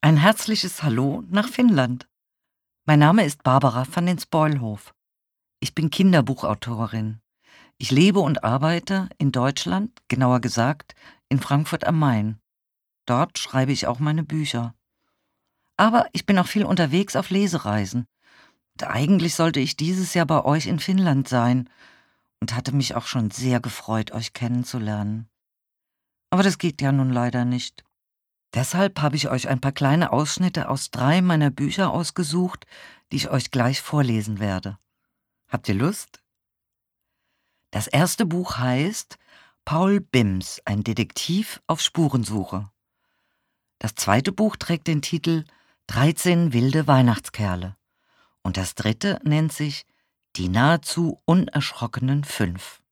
Ein herzliches Hallo nach Finnland. Mein Name ist Barbara van den Spoilhof. Ich bin Kinderbuchautorin. Ich lebe und arbeite in Deutschland, genauer gesagt in Frankfurt am Main. Dort schreibe ich auch meine Bücher. Aber ich bin auch viel unterwegs auf Lesereisen. Und eigentlich sollte ich dieses Jahr bei euch in Finnland sein und hatte mich auch schon sehr gefreut, euch kennenzulernen. Aber das geht ja nun leider nicht. Deshalb habe ich euch ein paar kleine Ausschnitte aus 3 meiner Bücher ausgesucht, die ich euch gleich vorlesen werde. Habt ihr Lust? Das erste Buch heißt Paul Bims, ein Detektiv auf Spurensuche. Das zweite Buch trägt den Titel 13 wilde Weihnachtskerle. Und das dritte nennt sich Die nahezu unerschrockenen 5.